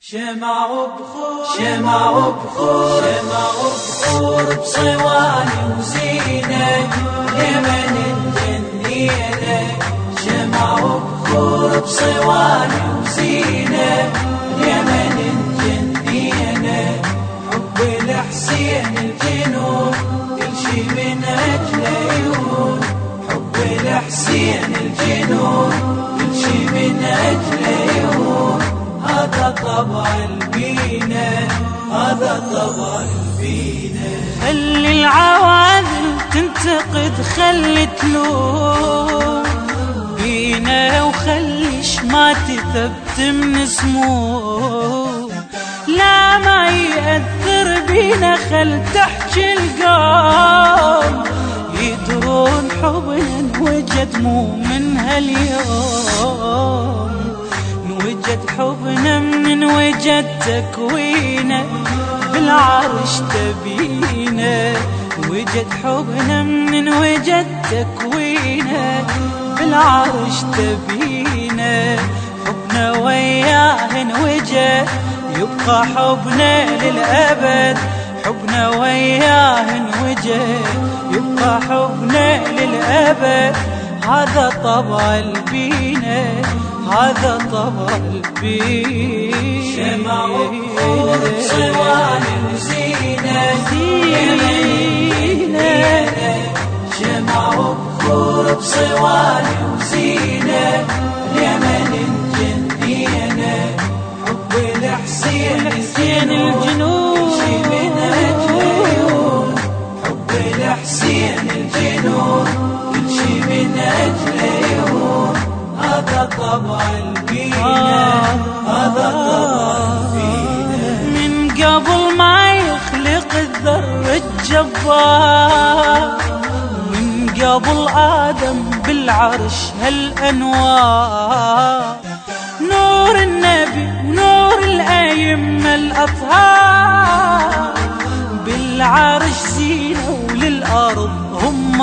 شمع وبخور بصواني وزينة يمن الجنينة. شمع وبخور بصواني وزينة يمن الجنينة. حب الحسين الجنون كل شي من أجله يهون. حب الحسين الجنون كل شي من أجله يهون. هذا طبع البينة، هذا طبع البينة. خلي العواذل تنتقد، خلي تلوم بينا وخلي شماتي ثبت من سموم. لا ما يأثر بينا، خل تحكي القوم يدرون حبنا انوجد مو من هاليوم. نوجد حبنا من وجد تكوينه بالعرش تبينه. وجد حبنا من وجد تكوينه بالعرش تبينه. حبنا وياه انوجد يبقى حبنا للأبد. حبنا وياه انوجد يبقى حبنا للأبد. هذا طبع البينة، هذا طبع البينة. شمع وبخور بصواني وزينة يمن. شمع وبخور بصواني وزينة يمن الجنينة. حب الحسين الجنون كل شي من أجله يهون. حب الحسين الجنون كل شي من أجله يهون. هذا طبع البينة، هذا طبع البينة. من قبل ما يخلق الذر الجبار، من قبل آدم بالعرش هالأنوار. نور النبي ونور الأئمة الأطهار بالعرش زينة وللأرض هم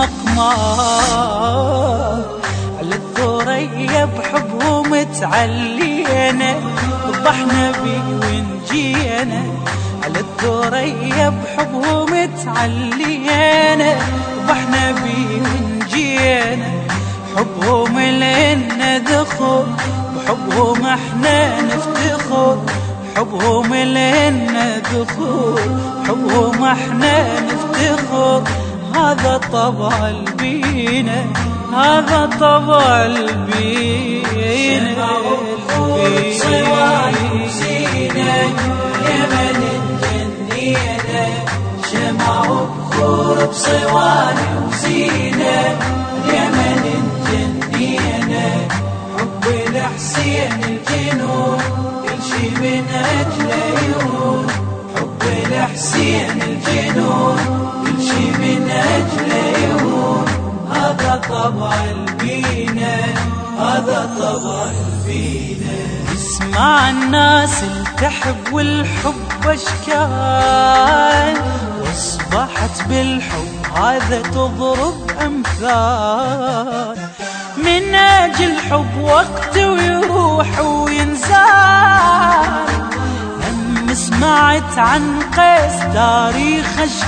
قمار. على الثريا بحبهم تعلينا ضحنا بي ونجينا. على الثريا بحبهم تعلينا ضحنا بي ونجينا. حبهم لنا دخل بحبهم احنا نفتخر. حبهم لنا دخول حبهم احنا نفتخر. هذا طبع البينة، هذا طبع البينة. شمع وبخور بصواني وزينة يمن الجنينة. شمع وبخور بصواني وزينة يمن الجنينة. حب الحسين الجنون كل شي من أجله يهون. حب الحسين الجنون كل شي من أجله يهون. هذا طبع البينة، هذا طبع البينة. اسمع الناس التحب والحب أشكال، واصبحت بالحب هذا تضرب أمثال. من أجل حب وقت ويروح وينزال. هم سمعت عن قيس تاريخ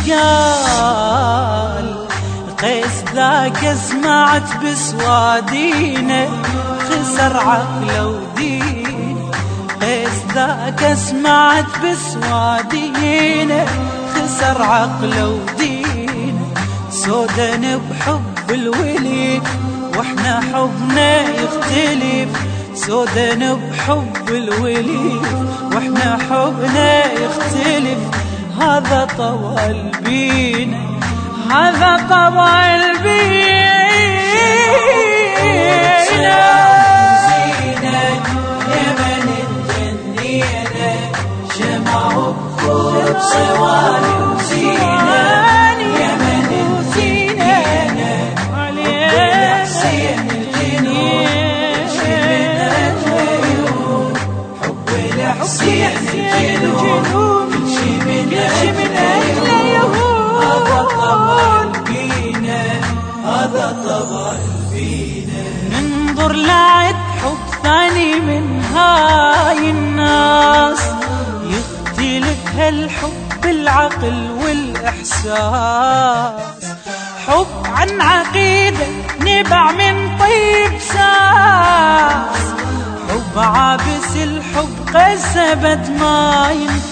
أشكال. قيس ذاك سمعت بسوادينه خسر عقله ودينه. قيس ذاك سمعت بسوادينه خسر عقله ودينه. سودن بحب الولي واحنا حبنا يختلف. سودن بحب الولي واحنا حبنا يختلف. هذا طبع البينة، هذا طبع البينة. زينة يمن الجنينة. شمع وبخور بصواني وزينة يمن الجنينة. حب الحسين الجنون كل شي من أجله يهون. حب الحسين الجنون كل شي من أجله يهون. هذا طبع البينة، هذا طبع البينة. ننظر لعد حب ثاني من هاي الناس. الحب العقل والإحساس، حب عن عقيدة نبع من طيب ساس، حب عابس الحب قسبت ما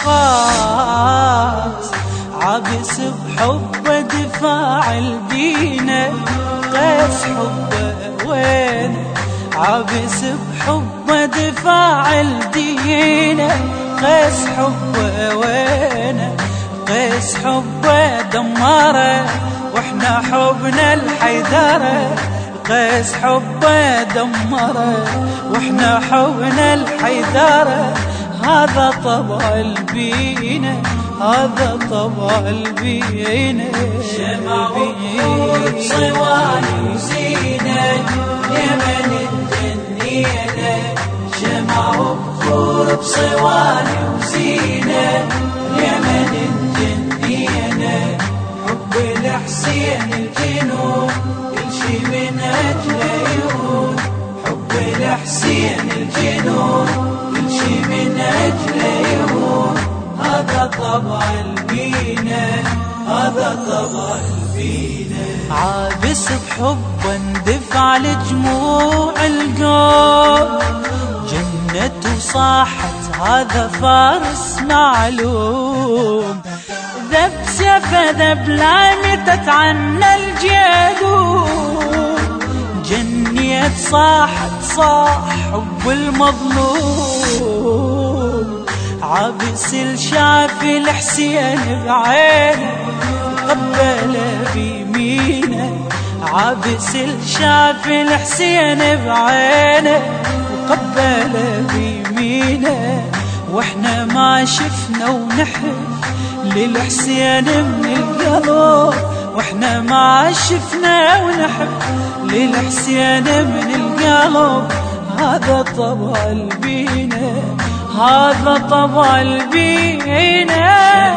ينقاس، عابس بحب دفاع الدين قاس حبه وين، عابس بحب دفاع الدين قاس حبه وين، قاس حبه دمره واحنا حبنا الحيدره، قاس حبه دمره واحنا حبنا الحيدره، هذا طبع البينه، هذا طبع البينه. شمع وفور صواني وزينه يمن الجنينه، شمع وفور صواني وزينه يمن الجنينه، حب الحسين الجنون كل شي من اجله يهون، حب الحسين الجنون كل شي من اجله يهون، هذا طبع البينه، هذا طبع البينه. عابس بحب اندفع لجموع القوم، جنة وصاحت هذا فارس معلوم، ذب سيفه ذب لامتت عنا الجدوم، جنيت صاحت صاح حب المظلوم، عابس الشاف الحسين بعينه قبله بيمينه، عابس الشاف الحسين بعينه وقبله بيمينه، واحنا ما شفنا ونحب للحسين من القلب، واحنا ما شفنا ونحب للحسين من القلب، هذا طبع البينه، هذا طبع البينه.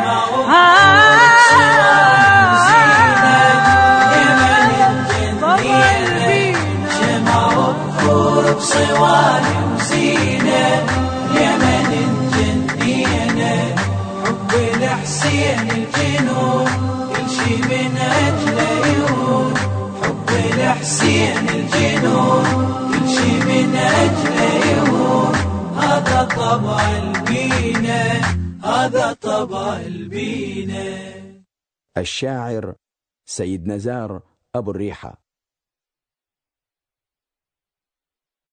صواني وزينة يمن الجنينة، حب الحسين الجنون كل شي من أجله يهون، حب الحسين الجنون كل شي من أجله يهون، هذا طبع البينة، هذا طبع البينة. الشاعر سيد نزار أبو الريحة.